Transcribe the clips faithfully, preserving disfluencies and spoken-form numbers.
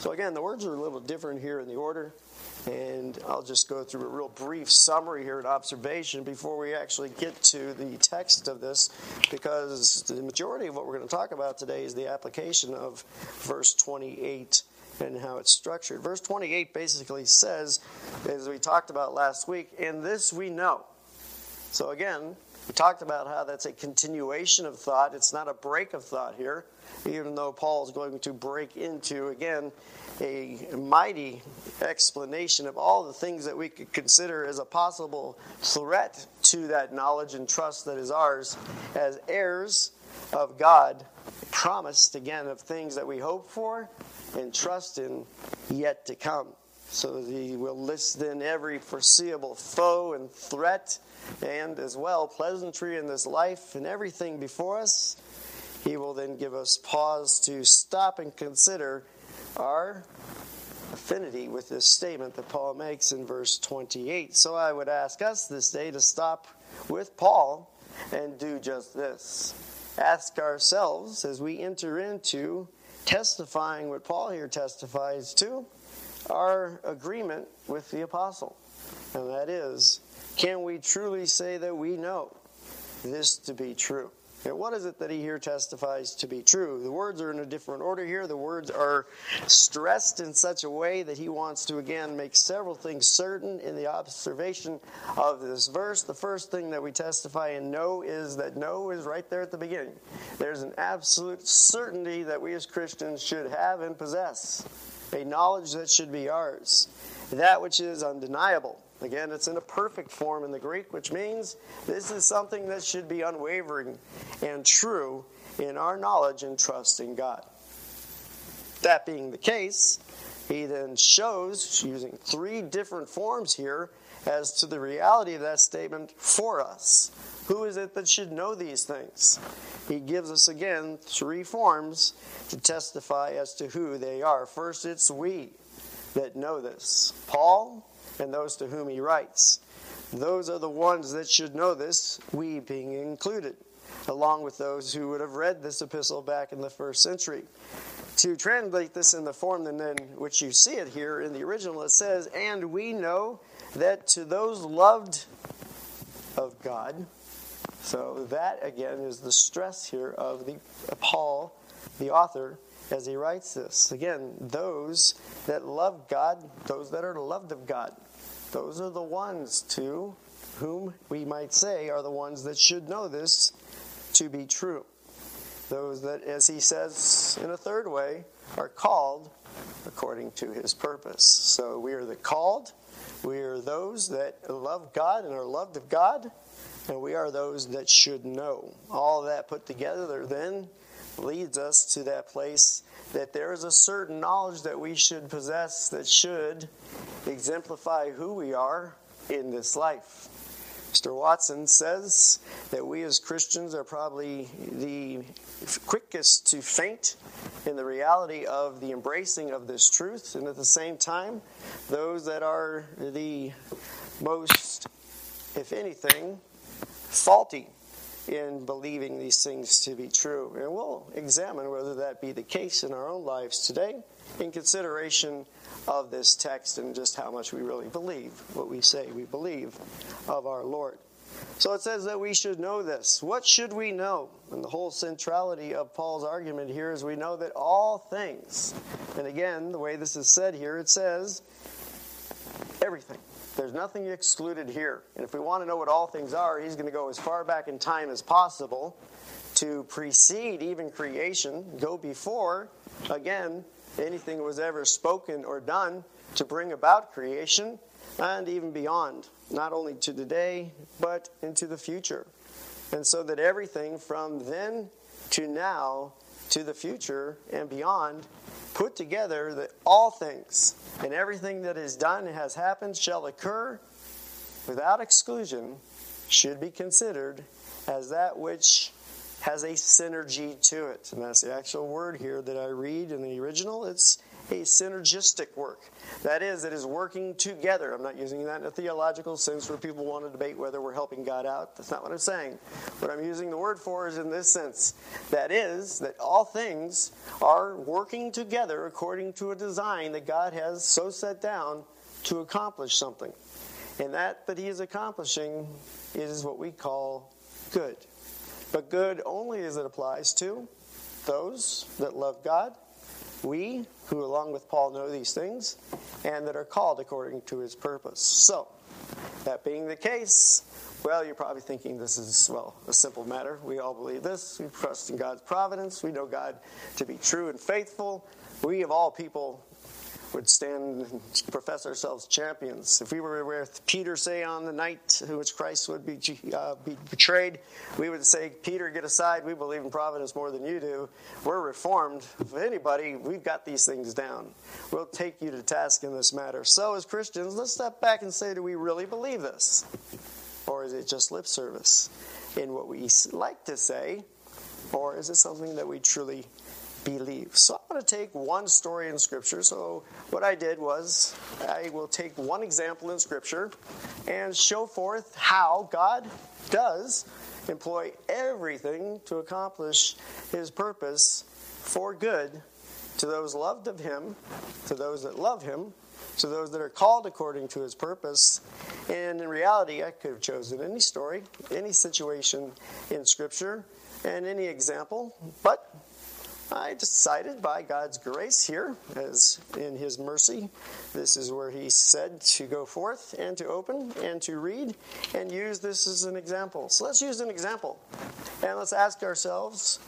So again, the words are a little different here in the order, and I'll just go through a real brief summary here and observation before we actually get to the text of this, because the majority of what we're going to talk about today is the application of verse twenty-eight and how it's structured. Verse twenty-eight basically says, as we talked about last week, "In this we know." So again, we talked about how that's a continuation of thought. It's not a break of thought here, even though Paul is going to break into, again, a mighty explanation of all the things that we could consider as a possible threat to that knowledge and trust that is ours as heirs of God, promised, again, of things that we hope for and trust in yet to come. So he will list then every foreseeable foe and threat, and as well pleasantry in this life and everything before us. He will then give us pause to stop and consider our affinity with this statement that Paul makes in verse twenty-eight. So I would ask us this day to stop with Paul and do just this. Ask ourselves, as we enter into testifying what Paul here testifies to, our agreement with the apostle. And that is, can we truly say that we know this to be true? And what is it that he here testifies to be true? The words are in a different order here. The words are stressed in such a way that he wants to, again, make several things certain in the observation of this verse. The first thing that we testify and know is that know is right there at the beginning. There's an absolute certainty that we as Christians should have and possess, a knowledge that should be ours, that which is undeniable. Again, it's in a perfect form in the Greek, which means this is something that should be unwavering and true in our knowledge and trust in God. That being the case, he then shows, using three different forms here, as to the reality of that statement for us. Who is it that should know these things? He gives us, again, three forms to testify as to who they are. First, it's we that know this. Paul and those to whom he writes. Those are the ones that should know this, we being included, along with those who would have read this epistle back in the first century. To translate this in the form then in which you see it here in the original, it says, "And we know that to those loved of God." So that, again, is the stress here of the Paul, the author, as he writes this. Again, those that love God, those that are loved of God, those are the ones to whom we might say are the ones that should know this to be true. Those that, as he says in a third way, are called according to his purpose. So we are the called, we are those that love God and are loved of God, and we are those that should know. All of that put together then leads us to that place that there is a certain knowledge that we should possess that should exemplify who we are in this life. Mister Watson says that we as Christians are probably the quickest to faint in the reality of the embracing of this truth, and at the same time, those that are the most, if anything, faulty in believing these things to be true. And we'll examine whether that be the case in our own lives today in consideration of this text and just how much we really believe what we say we believe of our Lord. So it says that we should know this. What should we know? And the whole centrality of Paul's argument here is we know that all things, and again, the way this is said here, it says everything. There's nothing excluded here. And if we want to know what all things are, he's going to go as far back in time as possible to precede even creation, go before, again, anything was ever spoken or done to bring about creation, and even beyond, not only to today, but into the future. And so that everything from then to now to the future and beyond, put together that all things and everything that is done and has happened shall occur without exclusion, should be considered as that which has a synergy to it. And that's the actual word here that I read in the original. It's a synergistic work. That is, it is working together. I'm not using that in a theological sense where people want to debate whether we're helping God out. That's not what I'm saying. What I'm using the word for is in this sense. That is, that all things are working together according to a design that God has so set down to accomplish something. And that that he is accomplishing is what we call good. But good only as it applies to those that love God, we who along with Paul know these things, and that are called according to his purpose. So, that being the case, well, you're probably thinking this is, well, a simple matter. We all believe this. We trust in God's providence. We know God to be true and faithful. We of all people would stand and profess ourselves champions. If we were with Peter, say, on the night in which Christ would be, uh, be betrayed, we would say, Peter, get aside. We believe in providence more than you do. We're reformed. If anybody, we've got these things down. We'll take you to task in this matter. So as Christians, let's step back and say, do we really believe this? Or is it just lip service in what we like to say? Or is it something that we truly believe? So I'm going to take one story in Scripture. So what I did was I will take one example in Scripture and show forth how God does employ everything to accomplish his purpose for good to those loved of him, to those that love him, to those that are called according to his purpose. And in reality, I could have chosen any story, any situation in Scripture, and any example, but I decided by God's grace here, as in his mercy, this is where he said to go forth and to open and to read and use this as an example. So let's use an example. And let's ask ourselves,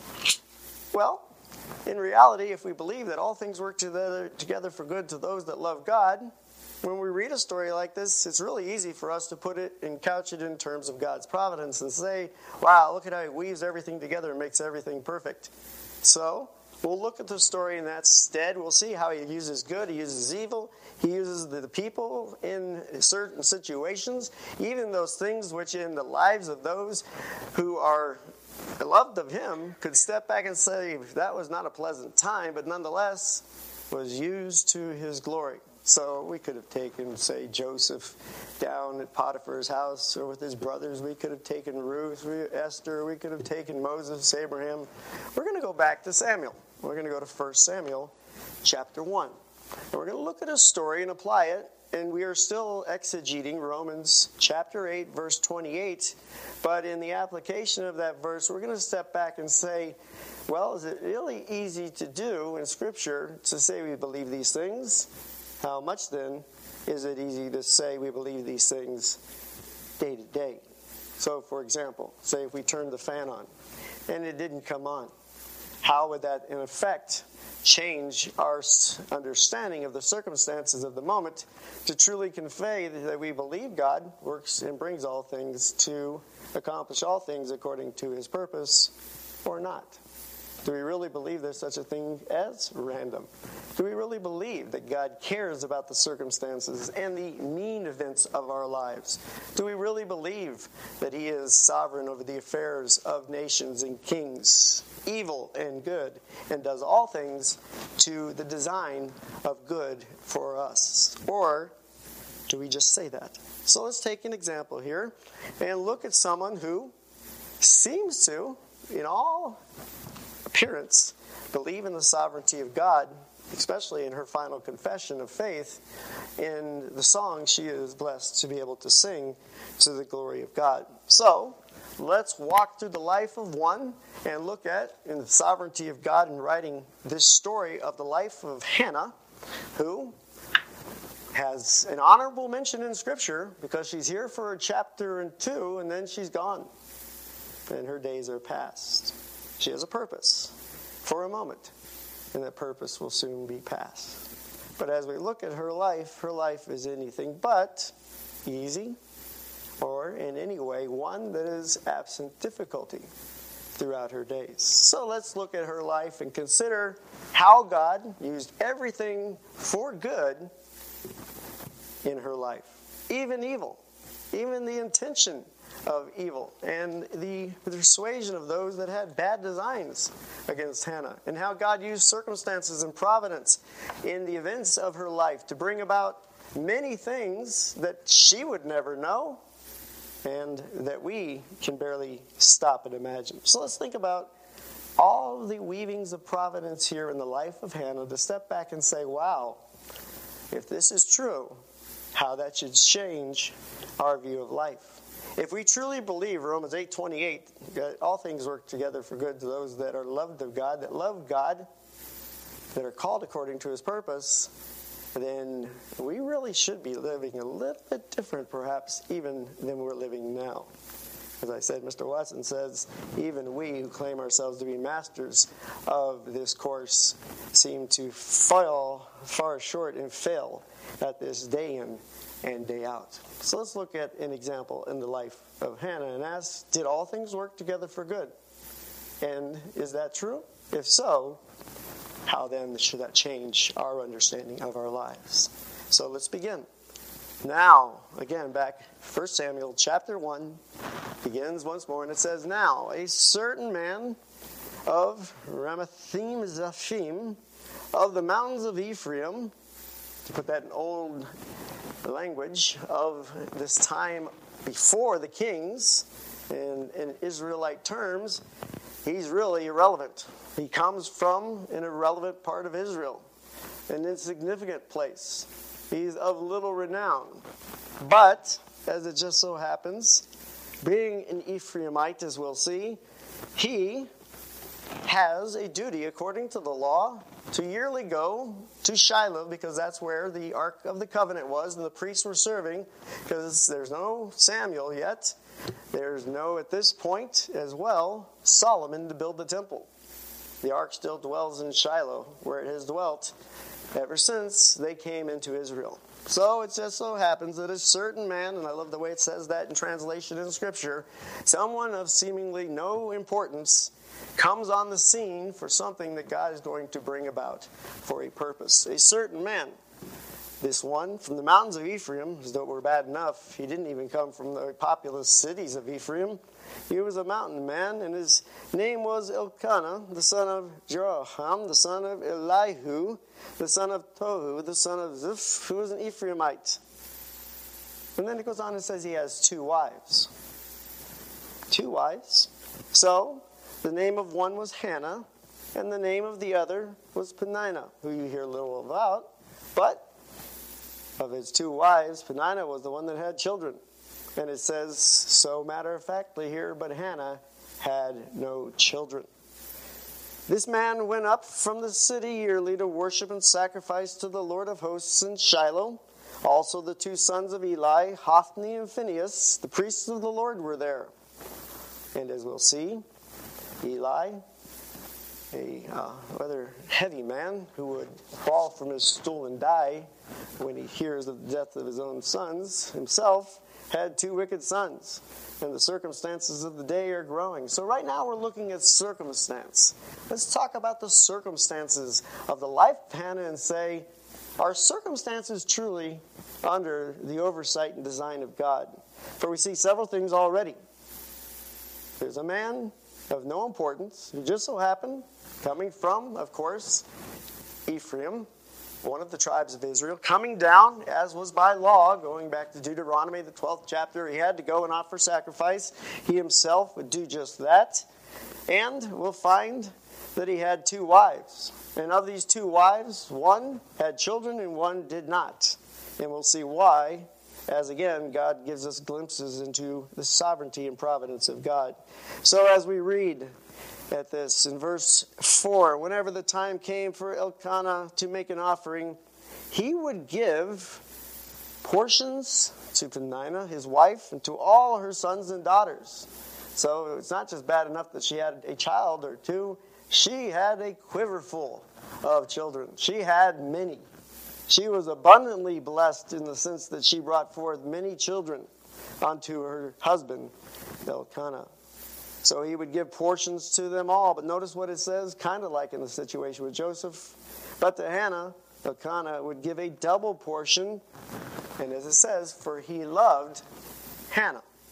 well, in reality, if we believe that all things work together, together for good to those that love God, when we read a story like this, it's really easy for us to put it and couch it in terms of God's providence and say, wow, look at how he weaves everything together and makes everything perfect. So, we'll look at the story in that stead. We'll see how he uses good, he uses evil, he uses the people in certain situations, even those things which in the lives of those who are loved of him could step back and say, that was not a pleasant time, but nonetheless was used to his glory. So we could have taken, say, Joseph down at Potiphar's house, or with his brothers. We could have taken Ruth, Esther. We could have taken Moses, Abraham. We're going to go back to Samuel. We're going to go to First Samuel chapter one. And we're going to look at a story and apply it. And we are still exegeting Romans chapter eight, verse twenty-eight. But in the application of that verse, we're going to step back and say, well, is it really easy to do in Scripture to say we believe these things? How much, then, is it easy to say we believe these things day to day? So, for example, say if we turned the fan on and it didn't come on, how would that, in effect, change our understanding of the circumstances of the moment to truly convey that we believe God works and brings all things to accomplish all things according to his purpose, or not? Do we really believe there's such a thing as random? Do we really believe that God cares about the circumstances and the mean events of our lives? Do we really believe that he is sovereign over the affairs of nations and kings, evil and good, and does all things to the design of good for us? Or do we just say that? So let's take an example here and look at someone who seems to, in all appearance, believe in the sovereignty of God, especially in her final confession of faith in the song she is blessed to be able to sing to the glory of God. So, let's walk through the life of one and look at, in the sovereignty of God in writing this story of the life of Hannah, who has an honorable mention in Scripture because she's here for a chapter and two and then she's gone and her days are past. She has a purpose for a moment, and that purpose will soon be past. But as we look at her life, her life is anything but easy, or in any way one that is absent difficulty throughout her days. So let's look at her life and consider how God used everything for good in her life, even evil, even the intention of evil and the persuasion of those that had bad designs against Hannah, and how God used circumstances and providence in the events of her life to bring about many things that she would never know and that we can barely stop and imagine. So let's think about all the weavings of providence here in the life of Hannah, to step back and say, wow, if this is true, how that should change our view of life. If we truly believe Romans eight twenty-eight, all things work together for good to those that are loved of God, that love God, that are called according to his purpose, then we really should be living a little bit different, perhaps, even than we're living now. As I said, Mister Watson says, even we who claim ourselves to be masters of this course seem to fall far short and fail at this day in and day out. So let's look at an example in the life of Hannah and ask, did all things work together for good? And is that true? If so, how then should that change our understanding of our lives? So let's begin. Now, again, back First Samuel chapter one begins once more, and it says, now a certain man of Ramathim Zaphim of the mountains of Ephraim, to put that in old language of this time before the kings, in, in Israelite terms, he's really irrelevant. He comes from an irrelevant part of Israel, an insignificant place. He's of little renown. But, as it just so happens, being an Ephraimite, as we'll see, he has a duty, according to the law, to yearly go to Shiloh, because that's where the Ark of the Covenant was, and the priests were serving, because there's no Samuel yet. There's no, at this point as well, Solomon to build the temple. The Ark still dwells in Shiloh, where it has dwelt ever since they came into Israel. So it just so happens that a certain man, and I love the way it says that in translation in Scripture, someone of seemingly no importance comes on the scene for something that God is going to bring about for a purpose. A certain man, this one from the mountains of Ephraim, as though it were bad enough, he didn't even come from the populous cities of Ephraim. He was a mountain man, and his name was Elkanah, the son of Jeroham, the son of Elihu, the son of Tohu, the son of Ziph, who was an Ephraimite. And then it goes on and says he has two wives. Two wives. So, the name of one was Hannah, and the name of the other was Peninnah, who you hear little about. But of his two wives, Peninnah was the one that had children. And it says, so matter-of-factly here, but Hannah had no children. This man went up from the city yearly to worship and sacrifice to the Lord of hosts in Shiloh. Also the two sons of Eli, Hophni and Phinehas, the priests of the Lord, were there. And as we'll see, Eli, a uh, rather heavy man who would fall from his stool and die when he hears of the death of his own sons, himself had two wicked sons, and the circumstances of the day are growing. So right now we're looking at circumstance. Let's talk about the circumstances of the life of Hannah and say, are circumstances truly under the oversight and design of God? For we see several things already. There's a man of no importance who just so happened, coming from, of course, Ephraim, one of the tribes of Israel, coming down, as was by law, going back to Deuteronomy, the twelfth chapter, he had to go and offer sacrifice. He himself would do just that. And we'll find that he had two wives. And of these two wives, one had children and one did not. And we'll see why, as again, God gives us glimpses into the sovereignty and providence of God. So as we read at this in verse four, whenever the time came for Elkanah to make an offering, he would give portions to Peninnah, his wife, and to all her sons and daughters. So it's not just bad enough that she had a child or two. She had a quiver full of children. She had many. She was abundantly blessed in the sense that she brought forth many children unto her husband, Elkanah. So he would give portions to them all. But notice what it says, kind of like in the situation with Joseph. But to Hannah, Elkanah would give a double portion. And as it says, for he loved Hannah.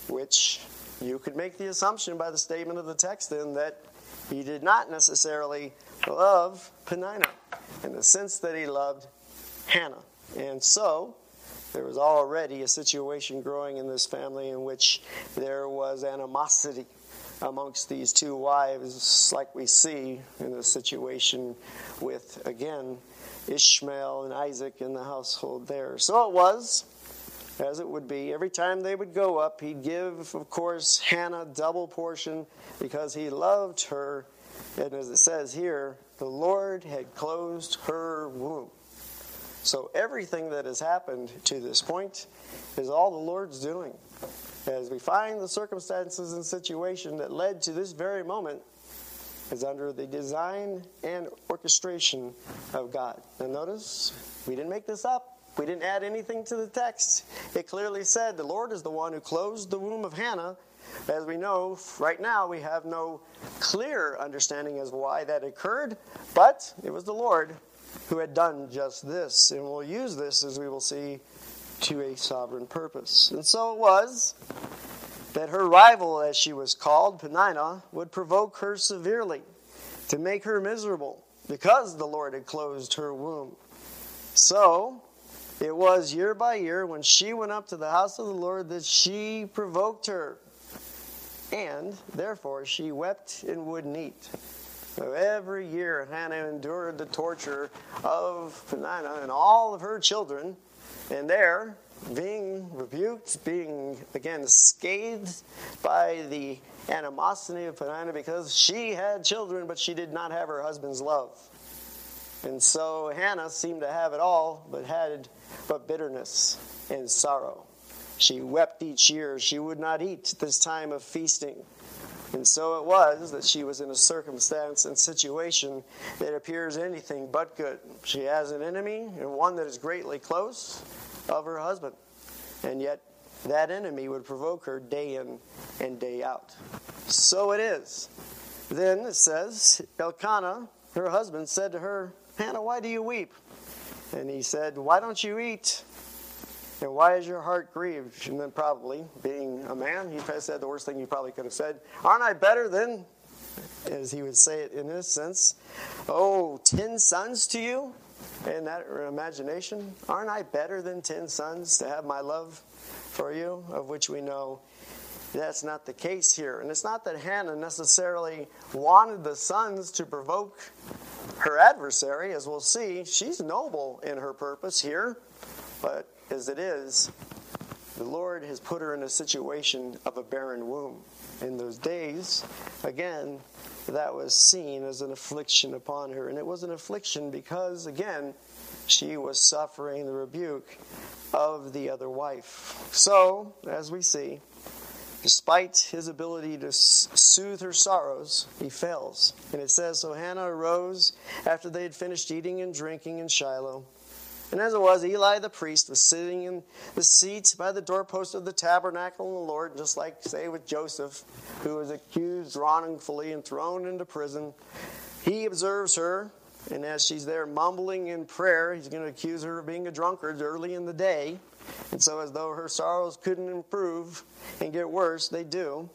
which you could make the assumption by the statement of the text then that he did not necessarily love Peninnah in the sense that he loved Hannah. And so there was already a situation growing in this family in which there was animosity amongst these two wives, like we see in the situation with, again, Ishmael and Isaac in the household there. So it was, as it would be, every time they would go up, he'd give, of course, Hannah double portion because he loved her. And as it says here, the Lord had closed her womb. So everything that has happened to this point is all the Lord's doing. As we find the circumstances and situation that led to this very moment is under the design and orchestration of God. Now notice, we didn't make this up. We didn't add anything to the text. It clearly said the Lord is the one who closed the womb of Hannah. As we know, right now we have no clear understanding as why that occurred, but it was the Lord who had done just this, and will use this, as we will see, to a sovereign purpose. And so it was that her rival, as she was called, Peninnah, would provoke her severely to make her miserable because the Lord had closed her womb. So it was year by year when she went up to the house of the Lord that she provoked her, and therefore she wept and wouldn't eat. So every year Hannah endured the torture of Peninnah and all of her children, and there, being rebuked, being, again, scathed by the animosity of Peninnah because she had children, but she did not have her husband's love. And so Hannah seemed to have it all, but had but bitterness and sorrow. She wept each year. She would not eat at this time of feasting. And so it was that she was in a circumstance and situation that appears anything but good. She has an enemy, and one that is greatly close, of her husband. And yet that enemy would provoke her day in and day out. So it is. Then it says, Elkanah, her husband, said to her, Hannah, why do you weep? And he said, why don't you eat? And why is your heart grieved? And then probably, being a man, he said the worst thing he probably could have said. Aren't I better than, as he would say it in this sense, oh, ten sons to you? In that imagination, aren't I better than ten sons to have my love for you? Of which we know that's not the case here. And it's not that Hannah necessarily wanted the sons to provoke her adversary. As we'll see, she's noble in her purpose here. But as it is, the Lord has put her in a situation of a barren womb. In those days, again, that was seen as an affliction upon her. And it was an affliction because, again, she was suffering the rebuke of the other wife. So, as we see, despite his ability to soothe her sorrows, he fails. And it says, so Hannah arose after they had finished eating and drinking in Shiloh. And as it was, Eli the priest was sitting in the seat by the doorpost of the tabernacle of the Lord, just like, say, with Joseph, who was accused wrongfully and thrown into prison. He observes her, and as she's there mumbling in prayer, he's going to accuse her of being a drunkard early in the day. And so as though her sorrows couldn't improve and get worse, they do.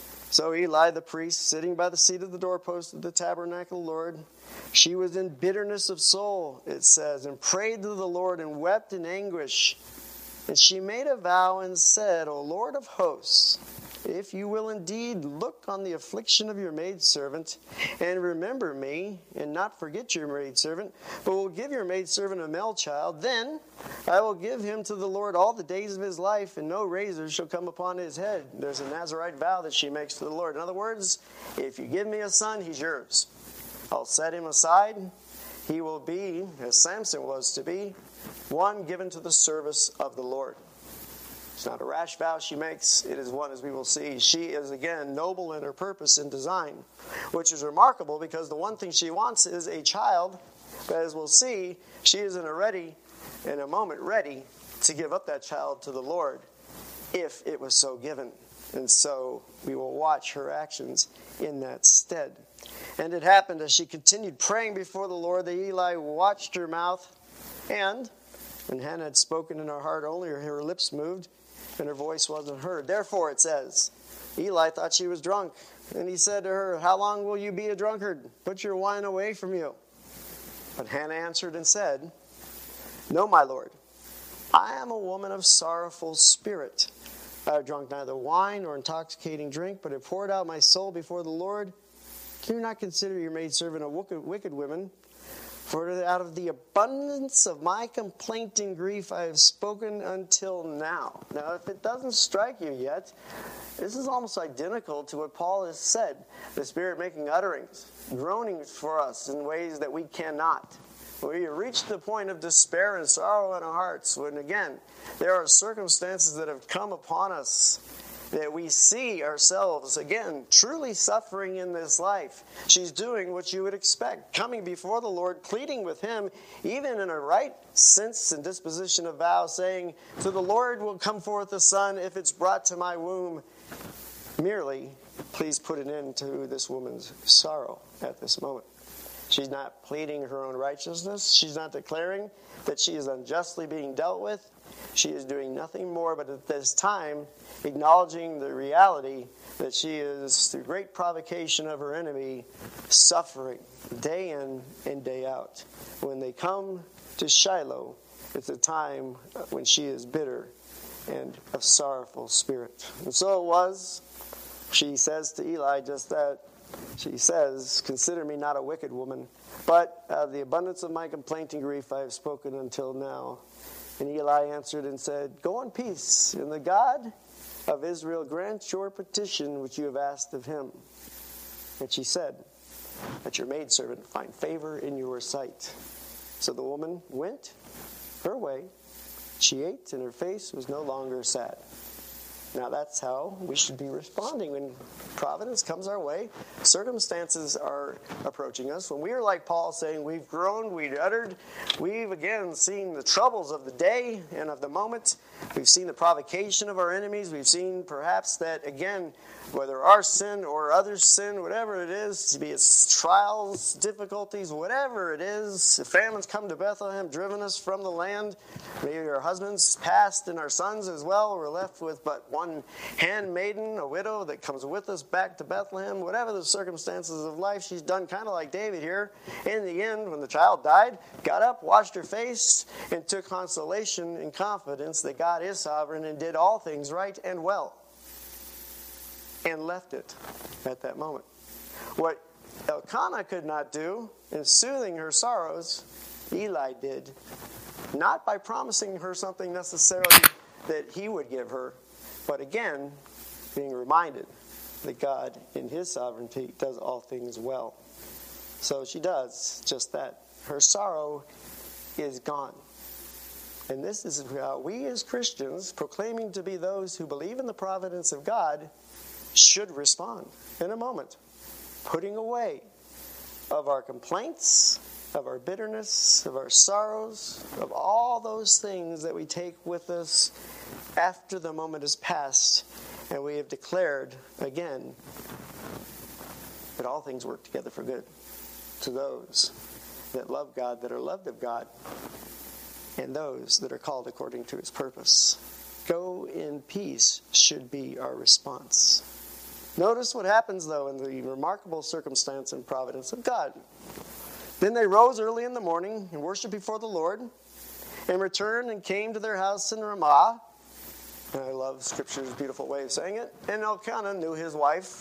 So Eli the priest, sitting by the seat of the doorpost of the tabernacle of the Lord, she was in bitterness of soul, it says, and prayed to the Lord and wept in anguish. And she made a vow and said, O Lord of hosts, if you will indeed look on the affliction of your maidservant, and remember me, and not forget your maidservant, but will give your maidservant a male child, then I will give him to the Lord all the days of his life, and no razor shall come upon his head. There's a Nazirite vow that she makes to the Lord. In other words, if you give me a son, he's yours. I'll set him aside. He will be, as Samson was to be, one given to the service of the Lord. It's not a rash vow she makes. It is one, as we will see. She is, again, noble in her purpose and design, which is remarkable because the one thing she wants is a child. But as we'll see, she is in a ready, in a moment ready to give up that child to the Lord if it was so given. And so we will watch her actions in that stead. And it happened as she continued praying before the Lord that Eli watched her mouth, and when Hannah had spoken in her heart only, her lips moved, and her voice wasn't heard. Therefore, it says, Eli thought she was drunk, and he said to her, how long will you be a drunkard? Put your wine away from you. But Hannah answered and said, no, my Lord, I am a woman of sorrowful spirit. I have drunk neither wine nor intoxicating drink, but have poured out my soul before the Lord. Do not consider your maidservant a wicked, wicked woman, for out of the abundance of my complaint and grief I have spoken until now. Now, if it doesn't strike you yet, this is almost identical to what Paul has said. The Spirit making utterings, groanings for us in ways that we cannot. We reach the point of despair and sorrow in our hearts when, again, there are circumstances that have come upon us that we see ourselves, again, truly suffering in this life. She's doing what you would expect, coming before the Lord, pleading with Him, even in a right sense and disposition of vow, saying, to the Lord will come forth a son if it's brought to my womb. Merely, please put an end to this woman's sorrow at this moment. She's not pleading her own righteousness. She's not declaring that she is unjustly being dealt with. She is doing nothing more but at this time acknowledging the reality that she is, through great provocation of her enemy, suffering day in and day out. When they come to Shiloh, it's a time when she is bitter and of sorrowful spirit. And so it was, she says to Eli just that. She says, consider me not a wicked woman, but out of the abundance of my complaint and grief I have spoken until now. And Eli answered and said, go in peace, and the God of Israel grant your petition which you have asked of him. And she said, that your maidservant find favor in your sight. So the woman went her way. She ate, and her face was no longer sad. Now that's how we should be responding when providence comes our way. Circumstances are approaching us. When we are like Paul saying we've groaned, we've uttered, we've again seen the troubles of the day and of the moment. We've seen the provocation of our enemies. We've seen perhaps that, again, whether our sin or others' sin, whatever it is, to be it's trials, difficulties, whatever it is, if famines come to Bethlehem, driven us from the land, maybe our husbands passed and our sons as well, we're left with but one handmaiden, a widow that comes with us back to Bethlehem, whatever the circumstances of life, she's done kind of like David here. In the end, when the child died, got up, washed her face, and took consolation and confidence that God is sovereign and did all things right and well. And left it at that moment. What Elkanah could not do in soothing her sorrows, Eli did. Not by promising her something necessarily that he would give her, but again, being reminded that God, in his sovereignty, does all things well. So she does just that. Her sorrow is gone. And this is how we as Christians, proclaiming to be those who believe in the providence of God, should respond in a moment, putting away of our complaints, of our bitterness, of our sorrows, of all those things that we take with us after the moment is past, and we have declared again that all things work together for good to those that love God, that are loved of God, and those that are called according to his purpose. Go in peace should be our response. Notice what happens, though, in the remarkable circumstance and providence of God. Then they rose early in the morning and worshipped before the Lord, and returned and came to their house in Ramah. And I love Scripture's beautiful way of saying it. And Elkanah knew his wife,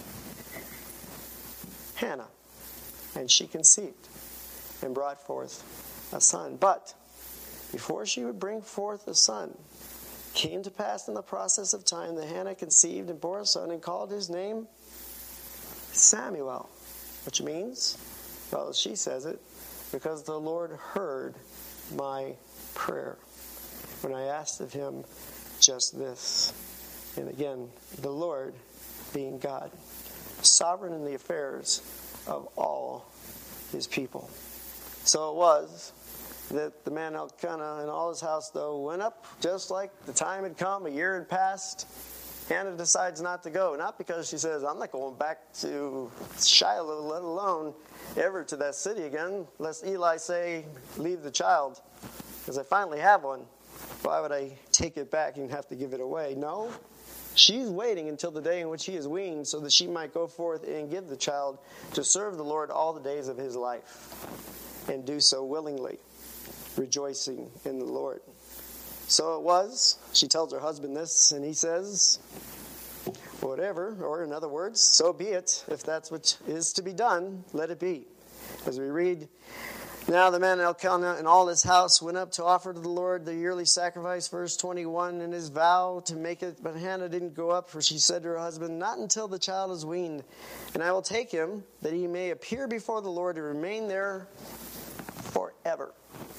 Hannah, and she conceived and brought forth a son. But before she would bring forth a son, came to pass in the process of time that Hannah conceived and bore a son and called his name Samuel, which means, well, she says it, because the Lord heard my prayer when I asked of him just this. And again, the Lord being God, sovereign in the affairs of all his people. So it was that the man Elkanah and all his house, though, went up just like the time had come, a year had passed. Hannah decides not to go, not because she says, I'm not going back to Shiloh, let alone ever to that city again, lest Eli say, leave the child, because I finally have one. why would I take it back and have to give it away? No. She's waiting until the day in which he is weaned so that she might go forth and give the child to serve the Lord all the days of his life, and do so willingly, rejoicing in the Lord. So it was. She tells her husband this, and he says, whatever, or in other words, so be it. If that's what is to be done, let it be. As we read, now the man Elkanah and all his house went up to offer to the Lord the yearly sacrifice, verse twenty-one, and his vow to make it. But Hannah didn't go up, for she said to her husband, not until the child is weaned, and I will take him, that he may appear before the Lord and remain there forever.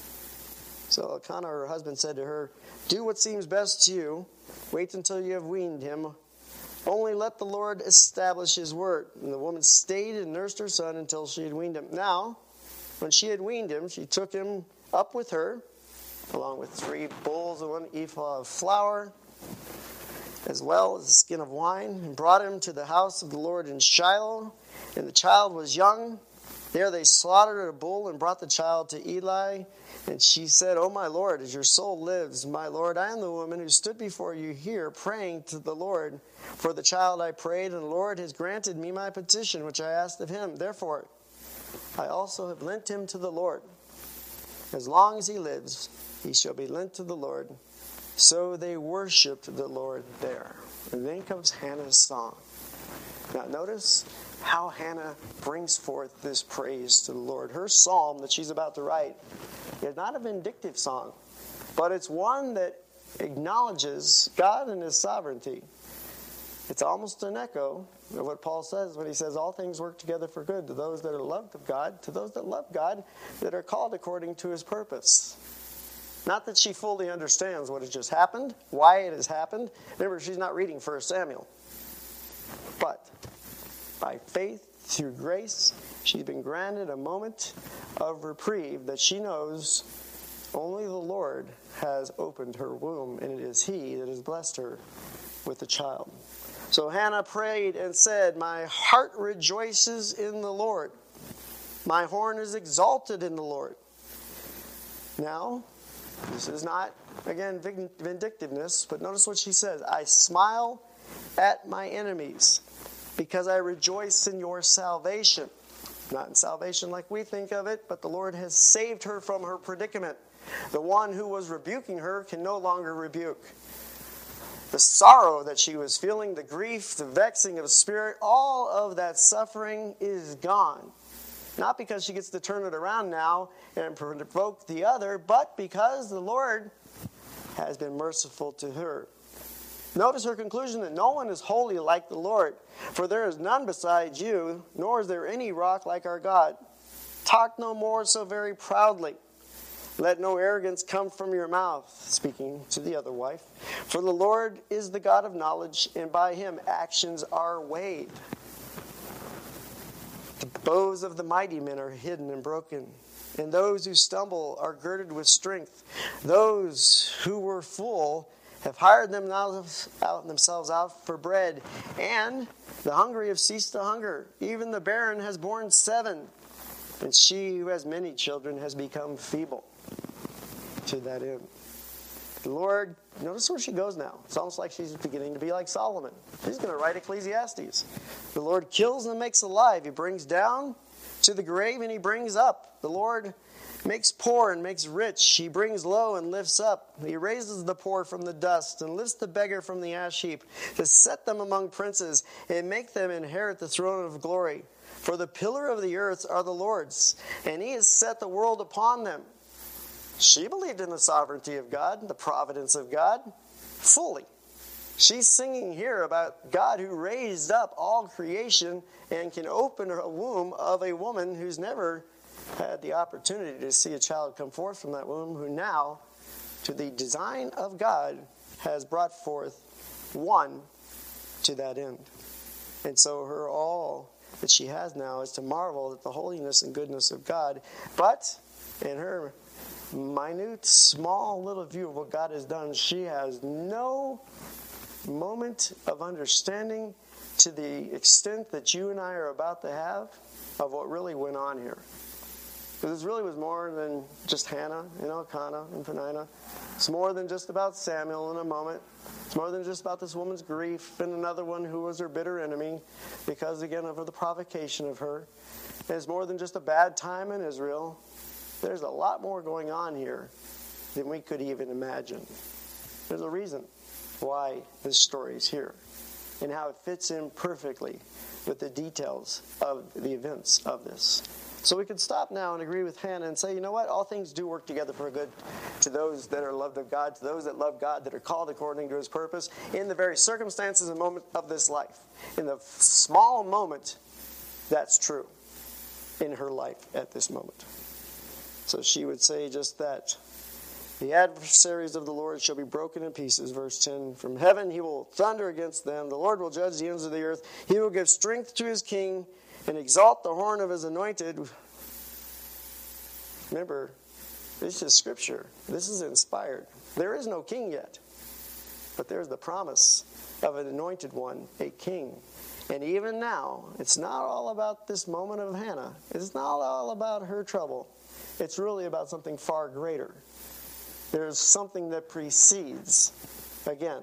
So Elkanah, her husband, said to her, do what seems best to you. Wait until you have weaned him. Only let the Lord establish his word. And the woman stayed and nursed her son until she had weaned him. Now, when she had weaned him, she took him up with her, along with three bowls and one ephah of flour, as well as a skin of wine, and brought him to the house of the Lord in Shiloh. And the child was young. There they slaughtered a bull and brought the child to Eli. And she said, O my Lord, as your soul lives, my Lord, I am the woman who stood before you here praying to the Lord. For the child I prayed, and the Lord has granted me my petition, which I asked of him. Therefore, I also have lent him to the Lord. As long as he lives, he shall be lent to the Lord. So they worshiped the Lord there. And then comes Hannah's song. Now notice how Hannah brings forth this praise to the Lord. Her psalm that she's about to write is not a vindictive song, but it's one that acknowledges God and his sovereignty. It's almost an echo of what Paul says when he says all things work together for good to those that are loved of God, to those that love God, that are called according to his purpose. Not that she fully understands what has just happened, why it has happened. Remember, she's not reading First Samuel. But by faith, through grace, she's been granted a moment of reprieve that she knows only the Lord has opened her womb, and it is he that has blessed her with a child. So Hannah prayed and said, my heart rejoices in the Lord. My horn is exalted in the Lord. Now, this is not, again, vindictiveness, but notice what she says. I smile at my enemies, because I rejoice in your salvation. Not in salvation like we think of it, but the Lord has saved her from her predicament. The one who was rebuking her can no longer rebuke. The sorrow that she was feeling, the grief, the vexing of spirit, all of that suffering is gone. Not because she gets to turn it around now and provoke the other, but because the Lord has been merciful to her. Notice her conclusion that no one is holy like the Lord, for there is none besides you, nor is there any rock like our God. Talk no more so very proudly. Let no arrogance come from your mouth, speaking to the other wife. For the Lord is the God of knowledge, and by him actions are weighed. The bows of the mighty men are hidden and broken, and those who stumble are girded with strength. Those who were full have hired themselves out for bread, and the hungry have ceased to hunger. Even the barren has borne seven, and she who has many children has become feeble to that end. The Lord, notice where she goes now. It's almost like she's beginning to be like Solomon. She's going to write Ecclesiastes. The Lord kills and makes alive. He brings down to the grave and he brings up. The Lord makes poor and makes rich. He brings low and lifts up. He raises the poor from the dust and lifts the beggar from the ash heap, to set them among princes and make them inherit the throne of glory. For the pillar of the earth are the Lord's, and he has set the world upon them. She believed in the sovereignty of God, the providence of God, fully. She's singing here about God who raised up all creation and can open a womb of a woman who's never had the opportunity to see a child come forth from that womb, who now, to the design of God, has brought forth one to that end. And so her all that she has now is to marvel at the holiness and goodness of God. But in her minute, small little view of what God has done, she has no moment of understanding to the extent that you and I are about to have of what really went on here. Because this really was more than just Hannah, you know, Elkanah and Peninnah. It's more than just about Samuel in a moment. It's more than just about this woman's grief and another one who was her bitter enemy because, again, of the provocation of her. And it's more than just a bad time in Israel. There's a lot more going on here than we could even imagine. There's a reason why this story is here and how it fits in perfectly with the details of the events of this. So we could stop now and agree with Hannah and say, you know what? All things do work together for good to those that are loved of God, to those that love God, that are called according to His purpose, in the very circumstances and moment of this life. In the small moment, that's true in her life at this moment. So she would say just that. The adversaries of the Lord shall be broken in pieces. Verse ten, from heaven He will thunder against them. The Lord will judge the ends of the earth. He will give strength to His king and exalt the horn of His anointed. Remember, this is Scripture. This is inspired. There is no king yet. But there's the promise of an anointed one, a king. And even now, it's not all about this moment of Hannah. It's not all about her trouble. It's really about something far greater. There's something that precedes, again,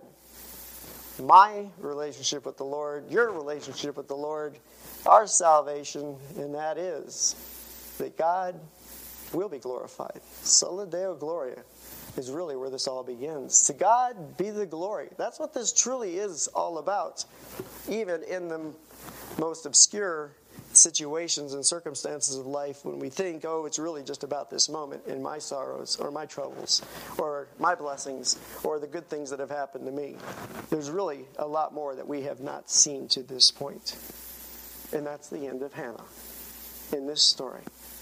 my relationship with the Lord, your relationship with the Lord, our salvation, and that is that God will be glorified. Sola Deo Gloria is really where this all begins. To God be the glory. That's what this truly is all about, even in the most obscure situations and circumstances of life when we think, oh, it's really just about this moment in my sorrows or my troubles or my blessings or the good things that have happened to me. There's really a lot more that we have not seen to this point. And that's the end of Hannah in this story.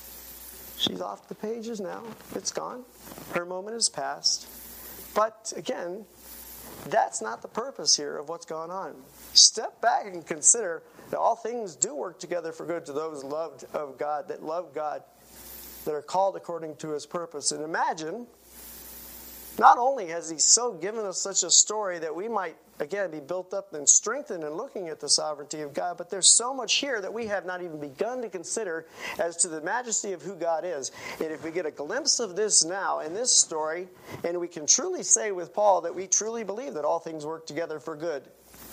She's off the pages now. It's gone. Her moment has passed. But again, that's not the purpose here of what's going on. Step back and consider that all things do work together for good to those loved of God, that love God, that are called according to His purpose. And imagine, not only has He so given us such a story that we might, again, be built up and strengthened in looking at the sovereignty of God, but there's so much here that we have not even begun to consider as to the majesty of who God is. And if we get a glimpse of this now in this story, and we can truly say with Paul that we truly believe that all things work together for good,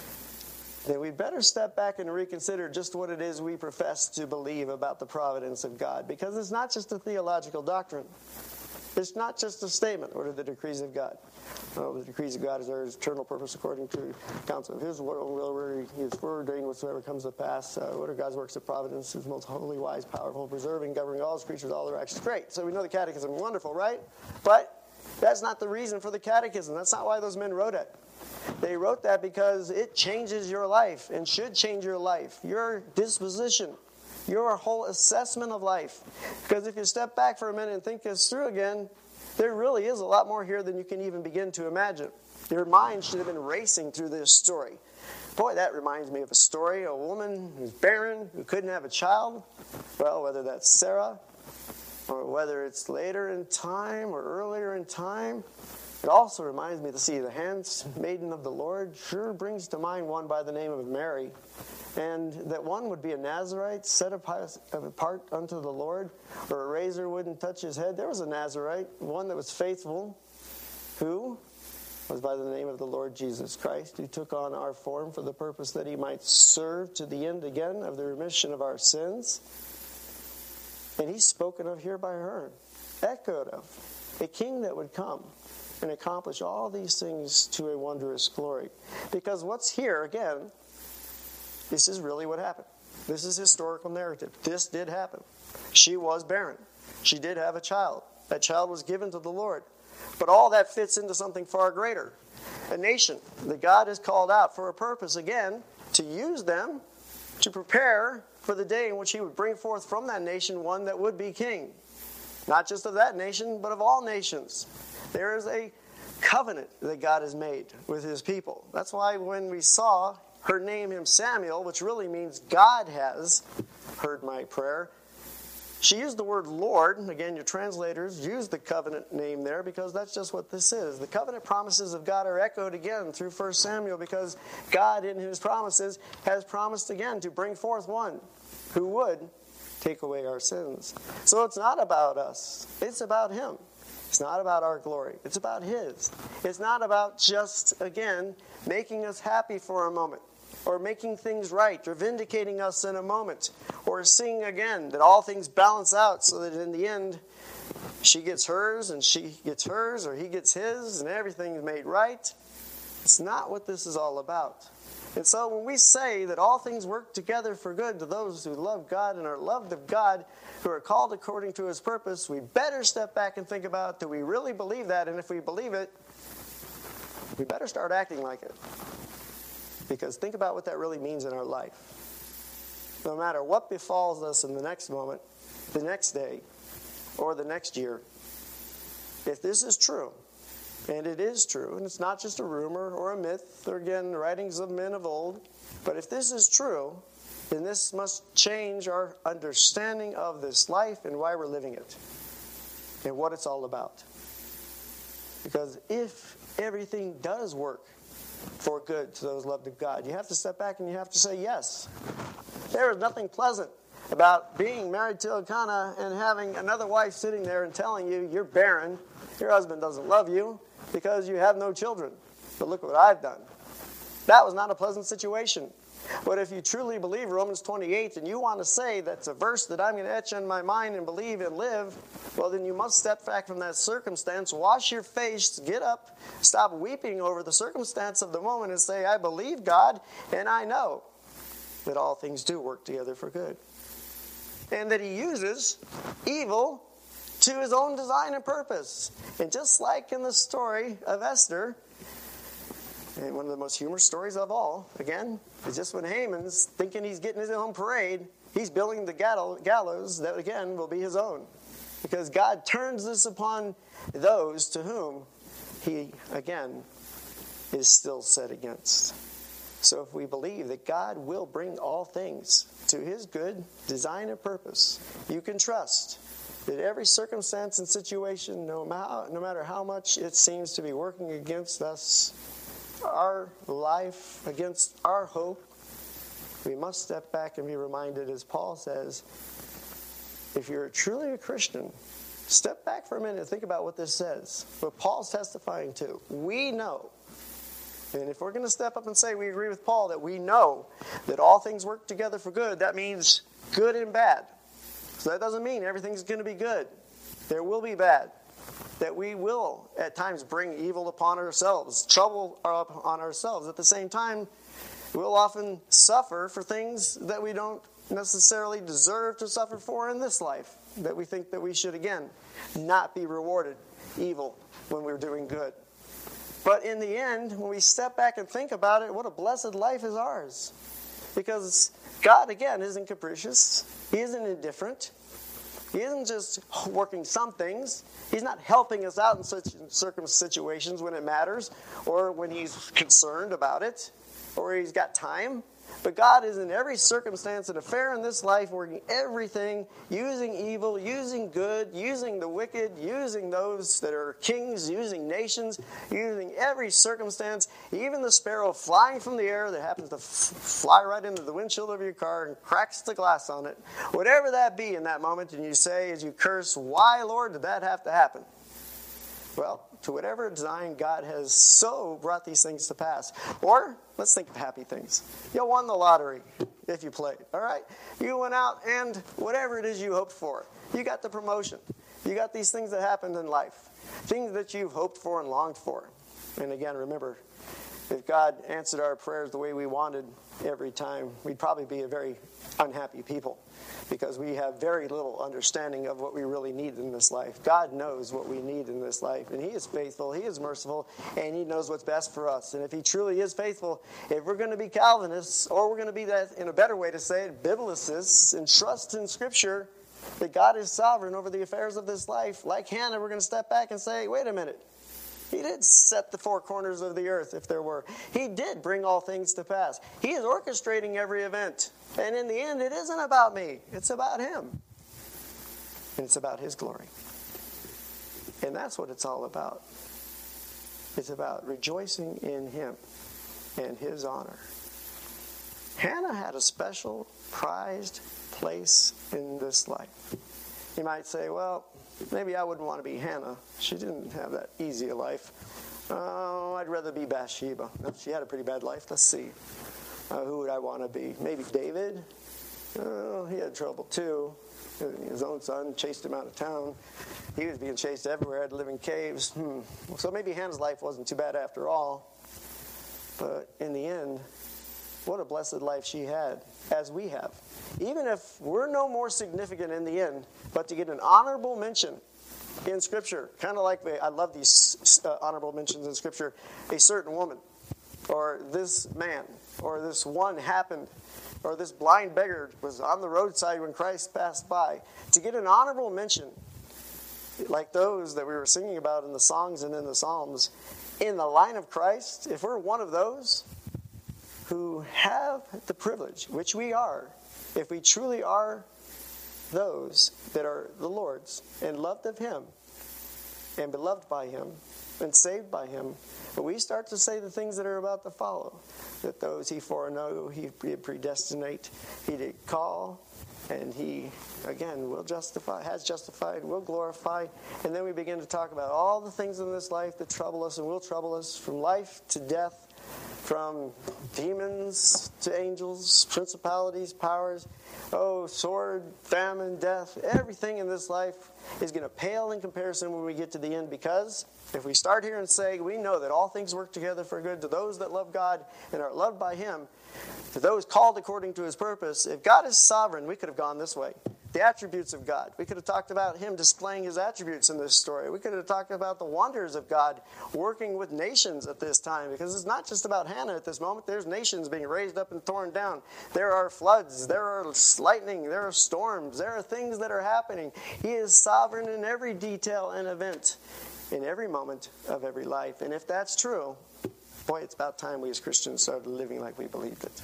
then we'd better step back and reconsider just what it is we profess to believe about the providence of God. Because it's not just a theological doctrine. It's not just a statement. What are the decrees of God? Well, the decrees of God is their eternal purpose according to the counsel of His will, where He is ordaining whatsoever comes to pass. Uh, what are God's works of providence? His most holy, wise, powerful, preserving, governing all His creatures, all their actions. Great. So we know the catechism. Wonderful, right? But that's not the reason for the catechism. That's not why those men wrote it. They wrote that because it changes your life and should change your life, your disposition, your whole assessment of life. Because if you step back for a minute and think this through again, there really is a lot more here than you can even begin to imagine. Your mind should have been racing through this story. Boy, that reminds me of a story, a woman who's barren, who couldn't have a child. Well, whether that's Sarah, or whether it's later in time or earlier in time, it also reminds me to see the handmaiden of the Lord sure brings to mind one by the name of Mary. And that one would be a Nazarite set apart unto the Lord, or a razor wouldn't touch his head. There was a Nazarite, one that was faithful, who was by the name of the Lord Jesus Christ, who took on our form for the purpose that He might serve to the end again of the remission of our sins. And He's spoken of here by her, echoed of, a king that would come and accomplish all these things to a wondrous glory. Because what's here, again, this is really what happened. This is historical narrative. This did happen. She was barren. She did have a child. That child was given to the Lord. But all that fits into something far greater. A nation that God has called out for a purpose, again, to use them to prepare for the day in which He would bring forth from that nation one that would be king. Not just of that nation, but of all nations. There is a covenant that God has made with His people. That's why when we saw her name Him Samuel, which really means God has heard my prayer, she used the word Lord. Again, your translators use the covenant name there because that's just what this is. The covenant promises of God are echoed again through First Samuel because God in His promises has promised again to bring forth one who would take away our sins. So it's not about us. It's about him. It's not about our glory. It's about his. It's not about just, again, making us happy for a moment, or making things right, or vindicating us in a moment, or seeing again that all things balance out so that in the end, she gets hers and she gets hers, or he gets his, and everything's made right. It's not what this is all about. And so when we say that all things work together for good to those who love God and are loved of God, who are called according to his purpose, we better step back and think about, do we really believe that? And if we believe it, we better start acting like it. Because think about what that really means in our life. No matter what befalls us in the next moment, the next day, or the next year, if this is true, and it is true, and it's not just a rumor or a myth, or again, writings of men of old, but if this is true, then this must change our understanding of this life and why we're living it, and what it's all about. Because if everything does work for good to those loved of God, you have to step back and you have to say yes. There is nothing pleasant about being married to Elkanah and having another wife sitting there and telling you you're barren, your husband doesn't love you because you have no children. But look what I've done. That was not a pleasant situation. But if you truly believe Romans twenty-eight and you want to say that's a verse that I'm going to etch in my mind and believe and live, well, then you must step back from that circumstance, wash your face, get up, stop weeping over the circumstance of the moment and say, I believe God and I know that all things do work together for good. And that he uses evil to his own design and purpose. And just like in the story of Esther, and one of the most humorous stories of all, again, is just when Haman's thinking he's getting his own parade, he's building the gallows that, again, will be his own. Because God turns this upon those to whom he, again, is still set against. So if we believe that God will bring all things to his good design and purpose, you can trust that every circumstance and situation, no matter, no matter how much it seems to be working against us, our life, against our hope, we must step back and be reminded, as Paul says, if you're truly a Christian, step back for a minute and think about what this says. What Paul's testifying to. We know, and if we're going to step up and say we agree with Paul that we know that all things work together for good, that means good and bad. So that doesn't mean everything's going to be good. There will be bad. That we will at times bring evil upon ourselves, trouble upon ourselves. At the same time, we'll often suffer for things that we don't necessarily deserve to suffer for in this life, that we think that we should, again, not be rewarded evil when we're doing good. But in the end, when we step back and think about it, what a blessed life is ours. Because God, again, isn't capricious. He isn't indifferent. He isn't just working some things. He's not helping us out in such certain situations when it matters, or when he's concerned about it, or he's got time. But God is in every circumstance and affair in this life, working everything, using evil, using good, using the wicked, using those that are kings, using nations, using every circumstance, even the sparrow flying from the air that happens to f- fly right into the windshield of your car and cracks the glass on it. Whatever that be in that moment, and you say as you curse, why, Lord, did that have to happen? Well, to whatever design God has so brought these things to pass. Or, let's think of happy things. You won the lottery, if you played, all right? You went out and whatever it is you hoped for. You got the promotion. You got these things that happened in life. Things that you've hoped for and longed for. And again, remember, if God answered our prayers the way we wanted every time, we'd probably be a very unhappy people. Because we have very little understanding of what we really need in this life. God knows what we need in this life. And he is faithful, he is merciful, and he knows what's best for us. And if he truly is faithful, if we're going to be Calvinists, or we're going to be, that, in a better way to say it, Biblicists, and trust in Scripture that God is sovereign over the affairs of this life, like Hannah, we're going to step back and say, wait a minute. He did set the four corners of the earth, if there were. He did bring all things to pass. He is orchestrating every event. And in the end, it isn't about me. It's about him. And it's about his glory. And that's what it's all about. It's about rejoicing in him and his honor. Hannah had a special, prized place in this life. You might say, well, maybe I wouldn't want to be Hannah. She didn't have that easy a life. Oh, I'd rather be Bathsheba. No, she had a pretty bad life. Let's see. Uh, who would I want to be? Maybe David? Oh, he had trouble too. His own son chased him out of town. He was being chased everywhere, had to live in caves. Hmm. So maybe Hannah's life wasn't too bad after all. But in the end, what a blessed life she had, as we have. Even if we're no more significant in the end, but to get an honorable mention in Scripture, kind of like, I love these uh, honorable mentions in Scripture, a certain woman, or this man, or this one happened, or this blind beggar was on the roadside when Christ passed by. To get an honorable mention, like those that we were singing about in the songs and in the Psalms, in the line of Christ, if we're one of those who have the privilege, which we are, if we truly are those that are the Lord's and loved of Him and beloved by Him and saved by Him, but we start to say the things that are about to follow, that those He foreknow, He did predestinate, He did call, and He, again, will justify, has justified, will glorify, and then we begin to talk about all the things in this life that trouble us and will trouble us, from life to death, from demons to angels, principalities, powers, oh, sword, famine, death, everything in this life is going to pale in comparison when we get to the end, because if we start here and say, we know that all things work together for good to those that love God and are loved by Him, to those called according to His purpose, if God is sovereign, we could have gone this way. The attributes of God. We could have talked about Him displaying His attributes in this story. We could have talked about the wonders of God working with nations at this time, because it's not just about Hannah at this moment. There's nations being raised up and torn down. There are floods. There are lightning. There are storms. There are things that are happening. He is sovereign in every detail and event, in every moment of every life. And if that's true, boy, it's about time we as Christians started living like we believed it.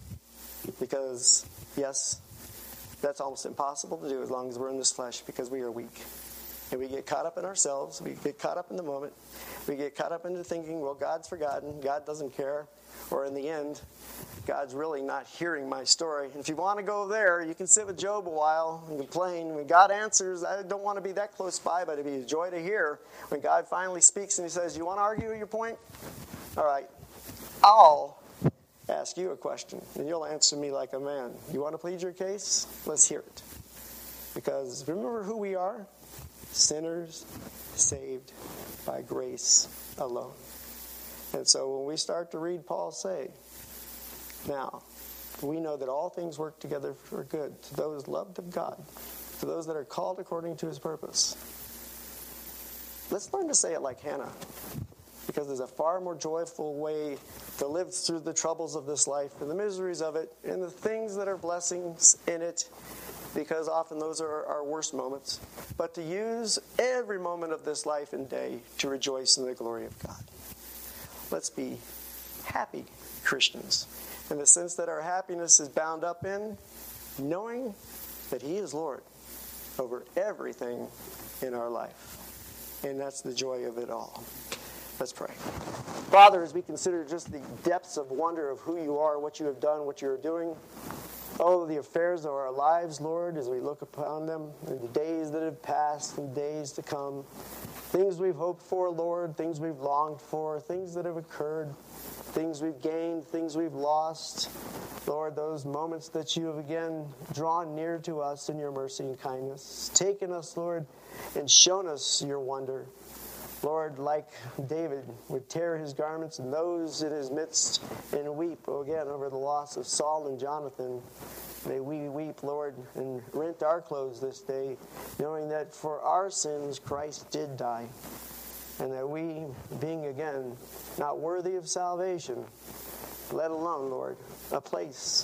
Because, yes, that's almost impossible to do as long as we're in this flesh, because we are weak. And we get caught up in ourselves. We get caught up in the moment. We get caught up into thinking, well, God's forgotten. God doesn't care. Or in the end, God's really not hearing my story. And if you want to go there, you can sit with Job a while and complain. When God answers, I don't want to be that close by, but it'd be a joy to hear when God finally speaks and He says, you want to argue your point? All right, I'll ask you a question, and you'll answer me like a man. You want to plead your case? Let's hear it. Because remember who we are? Sinners saved by grace alone. And so when we start to read Paul say, now, we know that all things work together for good to those loved of God, to those that are called according to His purpose. Let's learn to say it like Hannah, because there's a far more joyful way to live through the troubles of this life and the miseries of it and the things that are blessings in it, because often those are our worst moments, but to use every moment of this life and day to rejoice in the glory of God. Let's be happy Christians, in the sense that our happiness is bound up in knowing that He is Lord over everything in our life. And that's the joy of it all. Let's pray. Father, as we consider just the depths of wonder of who You are, what You have done, what You are doing, oh, the affairs of our lives, Lord, as we look upon them, in the days that have passed and days to come, things we've hoped for, Lord, things we've longed for, things that have occurred, things we've gained, things we've lost. Lord, those moments that You have again drawn near to us in Your mercy and kindness, taken us, Lord, and shown us Your wonder. Lord, like David would tear his garments and those in his midst and weep, oh, again, over the loss of Saul and Jonathan. May we weep, Lord, and rent our clothes this day, knowing that for our sins Christ did die, and that we, being again not worthy of salvation, let alone, Lord, a place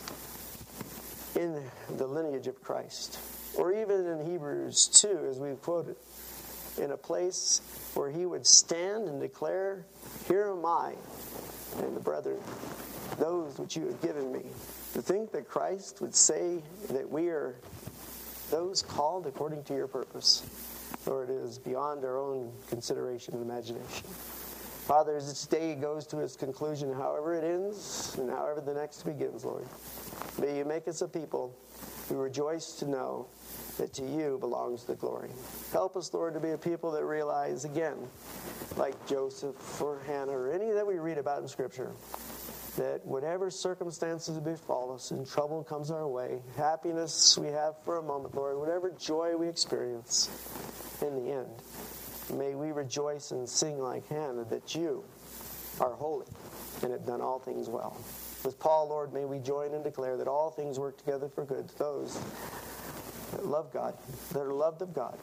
in the lineage of Christ, or even in Hebrews two, as we've quoted, in a place where He would stand and declare, here am I, and the brethren, those which You have given me. To think that Christ would say that we are those called according to Your purpose, Lord, is beyond our own consideration and imagination. Father, as this day goes to its conclusion, however it ends and however the next begins, Lord, may you make us a people who rejoice to know that to you belongs the glory. Help us, Lord, to be a people that realize, again, like Joseph or Hannah or any that we read about in Scripture, that whatever circumstances befall us and trouble comes our way, happiness we have for a moment, Lord, whatever joy we experience in the end, may we rejoice and sing like Hannah that you are holy and have done all things well. With Paul, Lord, may we join and declare that all things work together for good to those that love God, that are loved of God,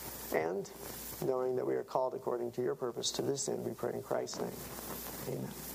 and knowing that we are called according to your purpose. To this end we pray in Christ's name. Amen.